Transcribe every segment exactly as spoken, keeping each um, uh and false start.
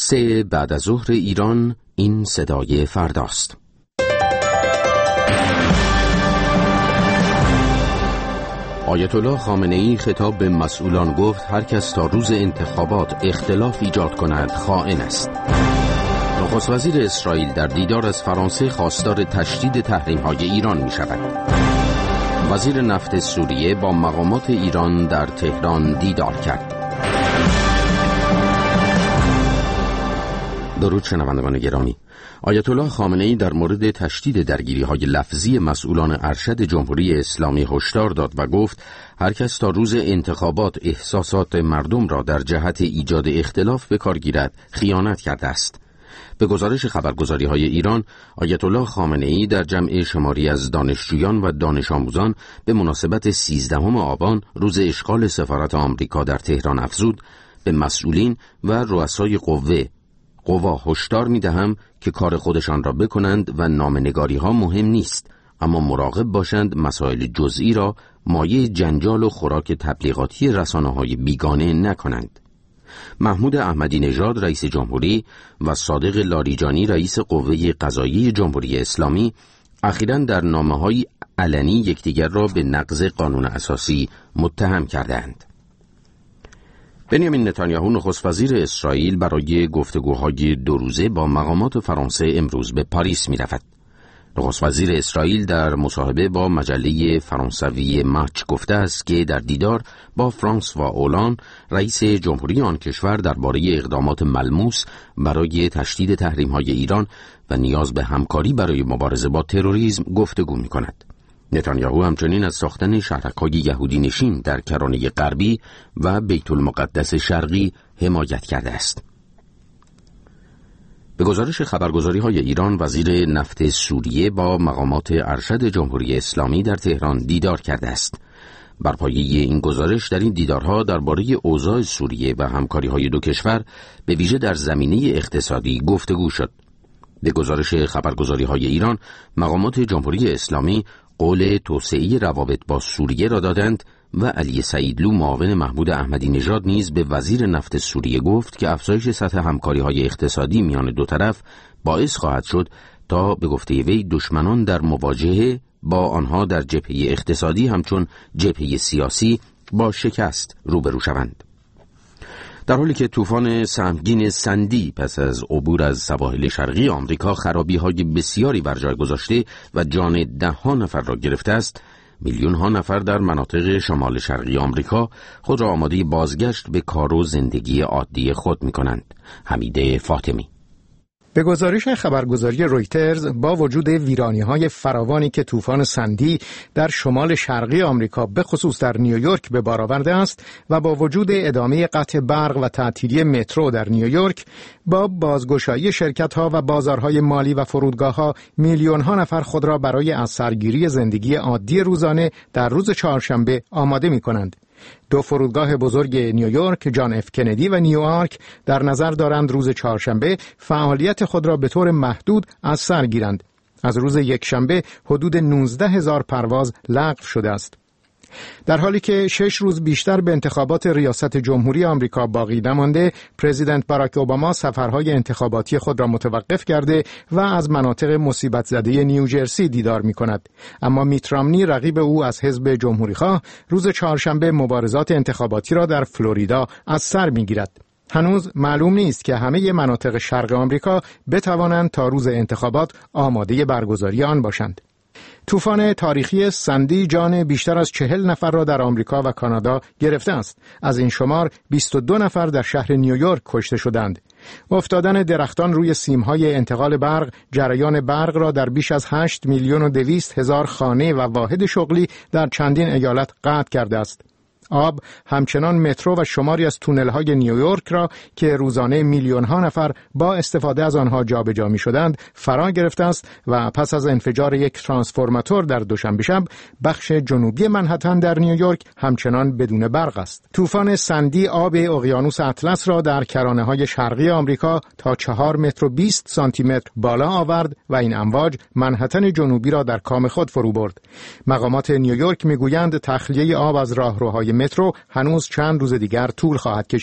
سه بعد از ظهر ایران، این صدای فرداست. آیت الله خامنه‌ای خطاب به مسئولان گفت هر کس تا روز انتخابات اختلاف ایجاد کند خائن است. نخست وزیر اسرائیل در دیدار از فرانسه خواستار تشدید تحریم‌های ایران می‌شود. وزیر نفت سوریه با مقامات ایران در تهران دیدار کرد. درود شنوندگان گرامی. آیت الله خامنه‌ای در مورد تشدید درگیری‌های لفظی مسئولان ارشد جمهوری اسلامی هشدار داد و گفت هر کس تا روز انتخابات احساسات مردم را در جهت ایجاد اختلاف به کار گیرد خیانت کرده است. به گزارش خبرگزاری‌های ایران، آیت الله خامنه‌ای در جمع شماری از دانشجویان و دانش آموزان به مناسبت سیزدهم آبان روز اشغال سفارت آمریکا در تهران افزود به مسئولین و رؤسای قوه قوا هشدار می‌دهم که کار خودشان را بکنند و نامنگاری‌ها مهم نیست، اما مراقب باشند مسائل جزئی را مایه جنجال و خوراک تبلیغاتی رسانه‌های بیگانه نکنند. محمود احمدی نژاد رئیس جمهوری و صادق لاریجانی رئیس قوه قضاییه جمهوری اسلامی اخیراً در نامه‌های علنی یکدیگر را به نقض قانون اساسی متهم کردند. بنیامین نتانیاهو نخست وزیر اسرائیل برای گفتگوهای دو روزه با مقامات فرانسه امروز به پاریس می رود. نخست وزیر اسرائیل در مصاحبه با مجله فرانسوی ماچ گفته است که در دیدار با فرانسوا اولان رئیس جمهوری آن کشور درباره اقدامات ملموس برای تشدید تحریم‌های ایران و نیاز به همکاری برای مبارزه با تروریسم گفتگو می کند. نتانیاهو همچنین از ساختن شهرک‌های یهودی نشین در کرانه غربی و بیت المقدس شرقی حمایت کرده است. به گزارش خبرگزاری‌های ایران، وزیر نفت سوریه با مقامات ارشد جمهوری اسلامی در تهران دیدار کرده است. بر پایه این گزارش در این دیدارها درباره اوضاع سوریه و همکاری‌های دو کشور به ویژه در زمینه اقتصادی گفتگو شد. به گزارش خبرگزاری‌های ایران، مقامات جمهوری اسلامی قول توسعه روابط با سوریه را دادند و علی سعیدلو معاون محمود احمدی نژاد نیز به وزیر نفت سوریه گفت که افزایش سطح همکاری‌های اقتصادی میان دو طرف باعث خواهد شد تا به گفته وی دشمنان در مواجهه با آنها در جبهه اقتصادی همچون جبهه سیاسی با شکست روبرو شوند. در حالی که طوفان سهمگین سندی پس از عبور از سواحل شرقی آمریکا خرابی‌های بسیاری بر جای گذاشته و جان ده ها نفر را گرفته است، میلیون ها نفر در مناطق شمال شرقی آمریکا خود را آماده بازگشت به کار و زندگی عادی خود می‌کنند. حمیده فاطمی. به گزارش خبرگزاری رویترز، با وجود ویرانی‌های فراوانی که طوفان سندی در شمال شرقی آمریکا به خصوص در نیویورک به بار آورده است و با وجود ادامه قطع برق و تعطیلی مترو در نیویورک، با بازگشایی شرکت‌ها و بازارهای مالی و فرودگاه‌ها میلیون‌ها نفر خود را برای از سرگیری زندگی عادی روزانه در روز چهارشنبه آماده می‌کنند. دو فرودگاه بزرگ نیویورک، جان اف کندی و نیوآرک، در نظر دارند روز چهارشنبه فعالیت خود را به طور محدود از سر گیرند. از روز یکشنبه حدود نوزده هزار پرواز لغو شده است. در حالی که شش روز بیشتر به انتخابات ریاست جمهوری آمریکا باقی نمانده، پرزیدنت باراک اوباما سفرهای انتخاباتی خود را متوقف کرده و از مناطق مصیبت زده نیوجرسی دیدار می کند. اما میت رامنی رقیب او از حزب جمهوریخواه روز چهارشنبه مبارزات انتخاباتی را در فلوریدا از سر می گیرد. هنوز معلوم نیست که همه مناطق شرق آمریکا بتوانند تا روز انتخابات آماده برگزاری آن باشند. طوفان تاریخی سندی جان بیشتر از چهل نفر را در آمریکا و کانادا گرفته است. از این شمار بیست و دو نفر در شهر نیویورک کشته شدند. افتادن درختان روی سیم‌های انتقال برق جریان برق را در بیش از هشت میلیون و دویست هزار خانه و واحد شغلی در چندین ایالت قطع کرده است. آب همچنان مترو و شماری از تونل‌های نیویورک را که روزانه میلیون‌ها نفر با استفاده از آنها جابجا می‌شدند فرا گرفته است و پس از انفجار یک ترانسفورماتور در دوشنبه شب بخش جنوبی منهتن در نیویورک همچنان بدون برق است. طوفان سندی آب اقیانوس اطلس را در کرانه‌های شرقی آمریکا تا چهار متر و بیست سانتی متر بالا آورد و این امواج منهتن جنوبی را در کام خود فرو برد. مقامات نیویورک می‌گویند تخلیه آب از راهروهای مترو هنوز چند روز دیگر طول خواهد کشید.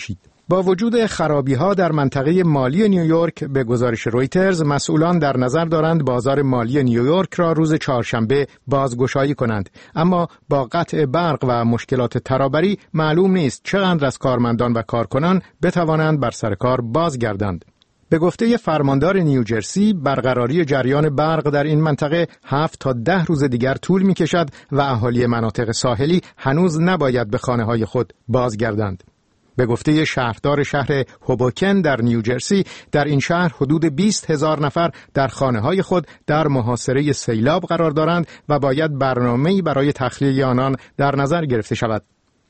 با وجود خرابی‌ها در منطقه مالی نیویورک، به گزارش رویترز مسئولان در نظر دارند بازار مالی نیویورک را روز چهارشنبه بازگشایی کنند، اما با قطع برق و مشکلات ترابری معلوم نیست چقدر از کارمندان و کارکنان بتوانند بر سر کار بازگردند. به گفته فرماندار نیوجرسی، برقراری جریان برق در این منطقه هفت تا ده روز دیگر طول می کشد و اهالی مناطق ساحلی هنوز نباید به خانه‌های خود بازگردند. به گفته شهردار شهر هوبوکن در نیوجرسی، در این شهر حدود بیست هزار نفر در خانه‌های خود در محاصره سیلاب قرار دارند و باید برنامه‌ای برای تخلیه آنان در نظر گرفته شود.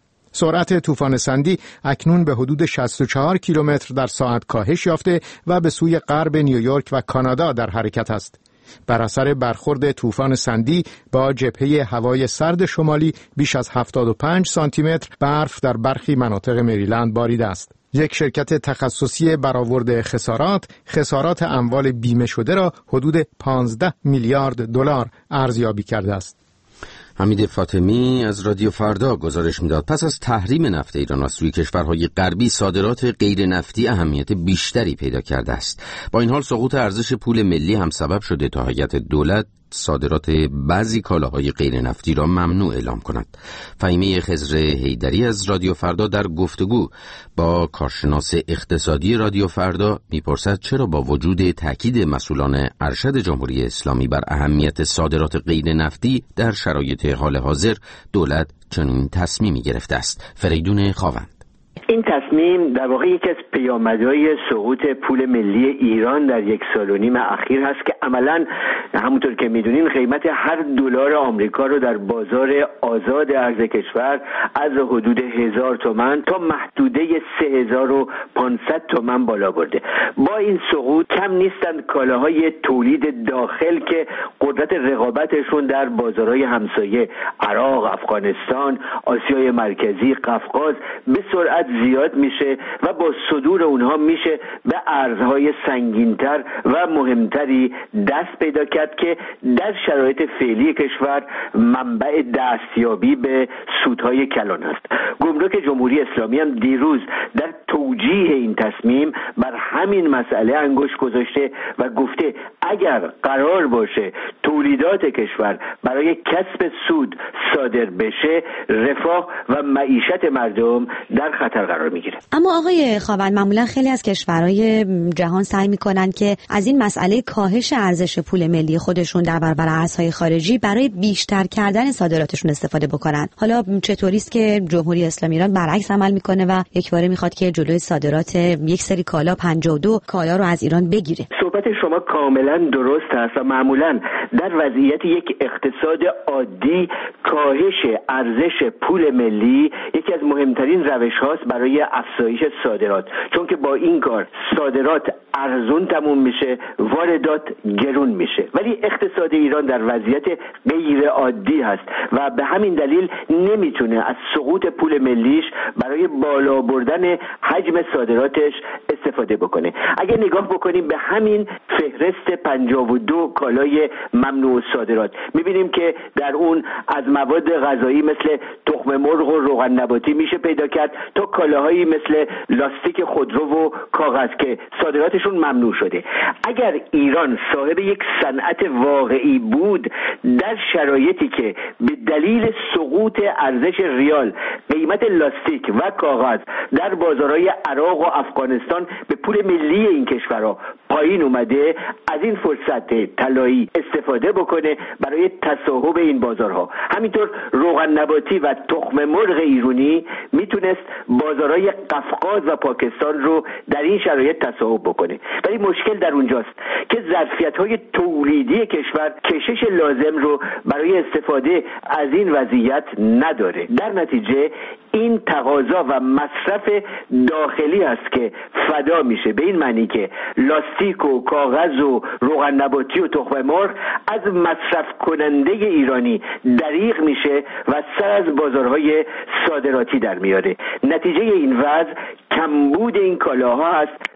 سرعت طوفان سندی اکنون به حدود شصت و چهار کیلومتر در ساعت کاهش یافته و به سوی غرب نیویورک و کانادا در حرکت است. بر اثر برخورد طوفان سندی با جبهه هوای سرد شمالی بیش از هفتاد و پنج سانتی متر برف در برخی مناطق مریلند باریده است. یک شرکت تخصصی برآورد خسارات، خسارات اموال بیمه شده را حدود پانزده میلیارد دلار ارزیابی کرده است. حمید فاطمی از رادیو فردا گزارش میداد پس از تحریم نفت ایران از سوی کشورهای غربی صادرات غیر نفتی اهمیت بیشتری پیدا کرده است. با این حال سقوط ارزش پول ملی هم سبب شده تا هیئت دولت صادرات بعضی کالاهای غیر نفتی را ممنوع اعلام کند. فهیمه خضر حیدری از رادیو فردا در گفتگو با کارشناس اقتصادی رادیو فردا میپرسد چرا با وجود تاکید مسئولان ارشد جمهوری اسلامی بر اهمیت صادرات غیر نفتی در شرایط حال حاضر دولت چنین تصمیمی گرفته است. فریدون خاوند: این تصمیم در واقع یکی از پیامدهای سقوط پول ملی ایران در یک سال و نیم اخیر هست که عملاً همونطور که میدونین قیمت هر دلار آمریکا رو در بازار آزاد ارز کشور از حدود هزار تومان تا محدوده سه هزار و پانصد تومان بالا برده. با این سقوط کم نیستند کالاهای تولید داخل که قدرت رقابتشون در بازارهای همسایه عراق، افغانستان، آسیای مرکزی، قفقاز به سرعت زیاد میشه و با صدور اونها میشه به ارزهای سنگینتر و مهمتری دست پیدا کرد که در شرایط فعلی کشور منبع دستیابی به سودهای کلان است. گمرک جمهوری اسلامی هم دیروز در توجیه این تصمیم بر همین مسئله انگشت گذاشته و گفته اگر قرار باشه تولیدات کشور برای کسب سود صادر بشه، رفاه و معیشت مردم در خطر قرار میگیره. اما آقای خاوند، معمولا خیلی از کشورهای جهان سعی میکنن که از این مسئله کاهش ارزش پول ملی خودشون در برابر ارزهای خارجی برای بیشتر کردن صادراتشون استفاده بکنن. حالا چطوری است که جمهوری اسلامی ایران برعکس عمل میکنه و یک باره میخواد که جلوی صادرات یک سری کالا پنجاه و دو کالا رو از ایران بگیره؟ صحبت شما کاملا درست است و معمولا در وضعیت یک اقتصاد عادی کاهش ارزش پول ملی یکی از مهمترین روش هاست برای افزایش صادرات، چون که با این کار صادرات ارزون تموم میشه، واردات گرون میشه. ولی اقتصاد ایران در وضعیت غیر عادی هست و به همین دلیل نمیتونه از سقوط پول ملیش برای بالا بردن حجم صادراتش استفاده بکنه. اگر نگاه بکنیم به همین فهرست پنجاه و دو کالای ممنوع صادرات، میبینیم که در اون از مواد غذایی مثل تخم مرغ و روغن نباتی میشه پیدا کرد تا کالاهایی مثل لاستیک خودرو و کاغذ که صادراتشون ممنوع شده. اگر ایران صاحب یک صنعت واقعی بود، در شرایطی که به دلیل سقوط ارزش ریال قیمت لاستیک و کاغذ در بازارهای عراق و افغانستان به پول ملی این کشورها پایین اومده، از این فرصت طلایی استفاده بکنه برای تصاحب این بازارها. همینطور روغن نباتی و تخم مرغ ایرانی میتونست بازارهای قفقاز و پاکستان رو در این شرایط تصاحب بکنه. ولی مشکل در اونجاست که ظرفیت‌های تولیدی کشور کشش لازم رو برای استفاده از این وضعیت نداره. در نتیجه این تقاضا و مصرف داخلی است که فدا میشه، به این معنی که لاستیک و کاغذ و روغن نباتی و تخم مرغ از مصرف کننده ایرانی دریغ میشه و سر از بازارهای صادراتی در میاره. نتیجه این وضع کمبود این کالاها است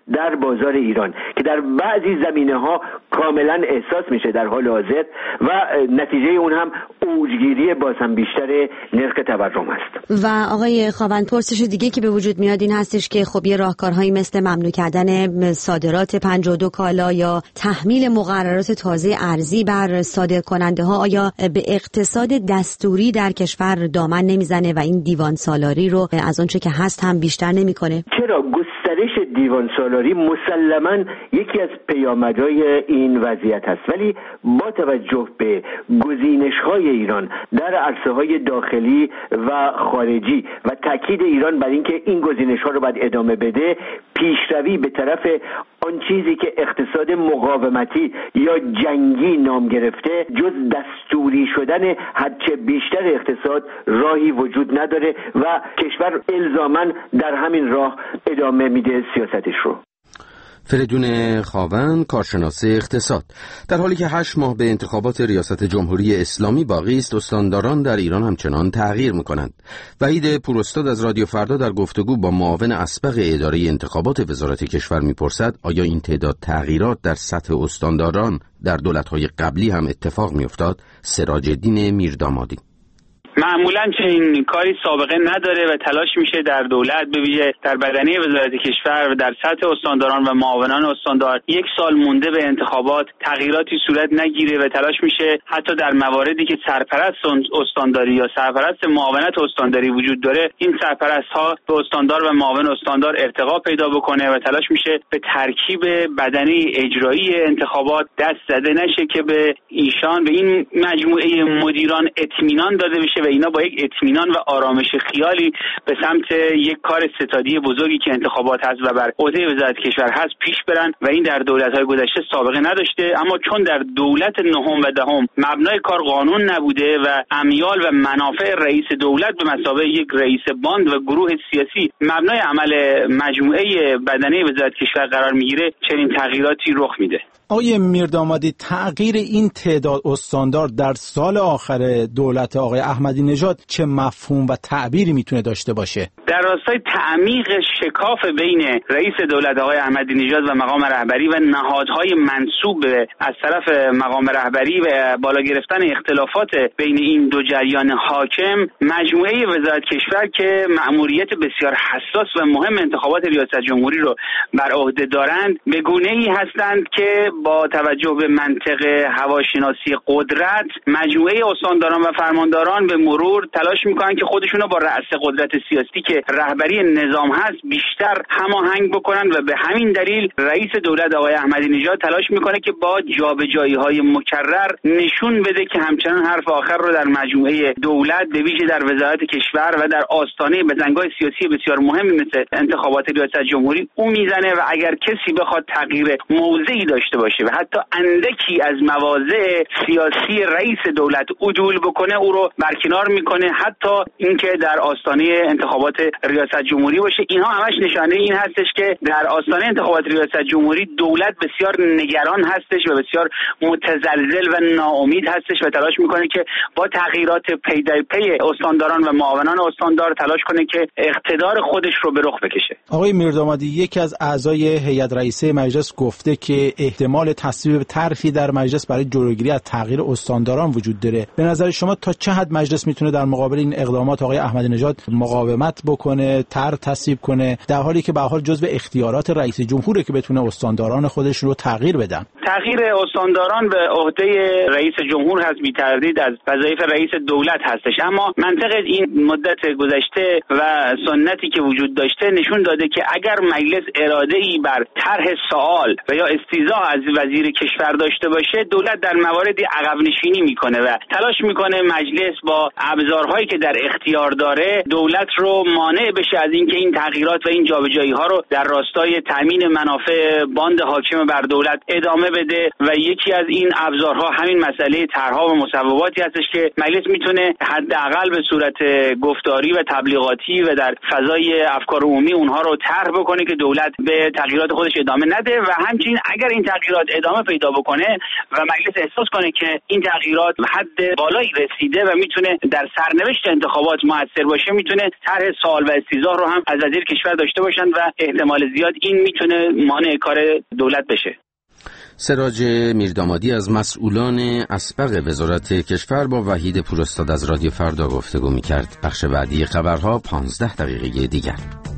در بازار ایران که در بعضی زمینه‌ها کاملا احساس میشه در حال حاضر و نتیجه اون هم اوجگیری باز هم بیشتر نرخ تورم است. و آقای خاوند، پرسش دیگه که به وجود میاد این هستش که خب یه راهکارهایی مثل ممنوع کردن صادرات پنجاه و دو کالا یا تحمیل مقررات تازه ارزی بر صادرکننده ها آیا به اقتصاد دستوری در کشور دامن نمیزنه و این دیوان سالاری رو از اونچه که هست هم بیشتر نمیکنه؟ چرا گسترش دیوان سالاری مسلماً یکی از پیامدهای این وضعیت هست، ولی با توجه به گزینش‌های ایران در عرصه‌های داخلی و خارجی و تاکید ایران بر اینکه این گزینش‌ها رو باید ادامه بده، پیشروی به طرف آن چیزی که اقتصاد مقاومتی یا جنگی نام گرفته جز دستوری شدن هرچه بیشتر اقتصاد راهی وجود نداره و کشور الزاماً در همین راه ادامه میده سیاستش رو. فریدون خاوند، کارشناس اقتصاد. در حالی که هشت ماه به انتخابات ریاست جمهوری اسلامی باقی است، استانداران در ایران همچنان تغییر می‌کنند. وحید پوراستاد از رادیو فردا در گفتگو با معاون اسبق اداره انتخابات وزارت کشور می‌پرسد آیا این تعداد تغییرات در سطح استانداران در دولت‌های قبلی هم اتفاق می‌افتاد؟ سراج‌الدین میردامادی: معمولا چنین کاری سابقه نداره و تلاش میشه در دولت به ویژه در بدنه وزارت کشور و در سطح استانداران و معاونان استاندار یک سال مونده به انتخابات تغییراتی صورت نگیره و تلاش میشه حتی در مواردی که سرپرست استانداری یا سرپرست معاونت استانداری وجود داره این سرپرست ها به استاندار و معاون استاندار ارتقا پیدا بکنه و تلاش میشه به ترکیب بدنه اجرایی انتخابات دست زده نشه که به ایشان به این مجموعه مدیران اطمینان داده بشه و اینا با یک اطمینان و آرامش خیالی به سمت یک کار ستادی بزرگی که انتخابات هست و بر عهده وزارت کشور هست پیش برن و این در دولت‌های گذشته سابقه نداشته. اما چون در دولت نهم و دهم مبنای کار قانون نبوده و امیال و منافع رئیس دولت به مثابه یک رئیس باند و گروه سیاسی مبنای عمل مجموعه بدنه وزارت کشور قرار میگیره، چنین تغییراتی رخ میده. آقای میردامادی، تغییر این تعداد استاندار در سال آخر دولت آقای احمدی نژاد چه مفهوم و تعبیری میتونه داشته باشه؟ در راستای تعمیق شکاف بین رئیس دولت آقای احمدی نژاد و مقام رهبری و نهادهای منسوب از طرف مقام رهبری و بالا گرفتن اختلافات بین این دو جریان حاکم، مجموعه وزارت کشور که مأموریت بسیار حساس و مهم انتخابات ریاست جمهوری رو بر عهده دارند، به گونه‌ای هستند که با توجه به منطق هواشناسی قدرت مجموعه استانداران و فرمانداران به مرور تلاش میکنن که خودشونو با رأس قدرت سیاسی که رهبری نظام هست بیشتر هماهنگ بکنن و به همین دلیل رئیس دولت آقای احمدی نژاد تلاش میکنه که با جابجایی‌های مکرر نشون بده که همچنان حرف آخر رو در مجموعه دولت به ویژه در وزارت کشور و در آستانه بزنگاه سیاسی بسیار مهمی مثل انتخابات ریاست جمهوری او میزنه و اگر کسی بخواد تغییر موضعی داشته باشه و حتی اندکی از مواضع سیاسی رئیس دولت عدول بکنه او رو برکنار میکنه، حتی اینکه در آستانه انتخابات ریاست جمهوری باشه. اینها همش نشانه این هستش که در آستانه انتخابات ریاست جمهوری دولت بسیار نگران هستش و بسیار متزلزل و ناامید هستش و تلاش میکنه که با تغییرات پی در پی استانداران و معاونان استاندار تلاش کنه که اقتدار خودش رو به رخ بکشه. آقای میردامادی، یکی از اعضای هیئت رئیسه مجلس گفته که احتمال تصویب طرحی در مجلس برای جلوگیری از تغییر استانداران وجود داره. به نظر شما تا چه حد مجلس میتونه در مقابل این اقدامات آقای احمدی نژاد مقاومت بکنه، طرح تصویب کنه، در حالی که به هر حال جزء اختیارات رئیس جمهوره که بتونه استانداران خودش رو تغییر بدن؟ تغییر استانداران به عهده رئیس جمهور هست، بی تردید از وظایف رئیس دولت هستش. اما منطق این مدت گذشته و سنتی که وجود داشته نشون داده که اگر مجلس اراده ای بر طرح سوال و یا استیضاح از وزیر کشور داشته باشه، دولت در مواردی عقب نشینی میکنه و تلاش میکنه مجلس با ابزارهایی که در اختیار داره دولت رو مانع بشه از اینکه این تغییرات و این جابجایی ها رو در راستای تامین منافع باند حاکم بر دولت ادامه بده و یکی از این ابزارها همین مسئله طرحها و مصوباتی هستش که مجلس میتونه حداقل به صورت گفتاری و تبلیغاتی و در فضای افکار عمومی اونها رو طرح بکنه که دولت به تغییرات خودش ادامه نده و همچنین اگر این تغییرات ادامه پیدا بکنه و مجلس احساس کنه که این تغییرات حد بالایی رسیده و میتونه در سرنوشت انتخابات موثر باشه میتونه طرح سوال و استیضاح رو هم از وزیر کشور داشته باشن و احتمال زیاد این میتونه مانع کار دولت بشه. سراج میردامادی از مسئولان اسبق وزارت کشور با وحید پوراستاد از رادیو فردا گفتگو می‌کرد. بخش بعدی خبرها پانزده دقیقه دیگر.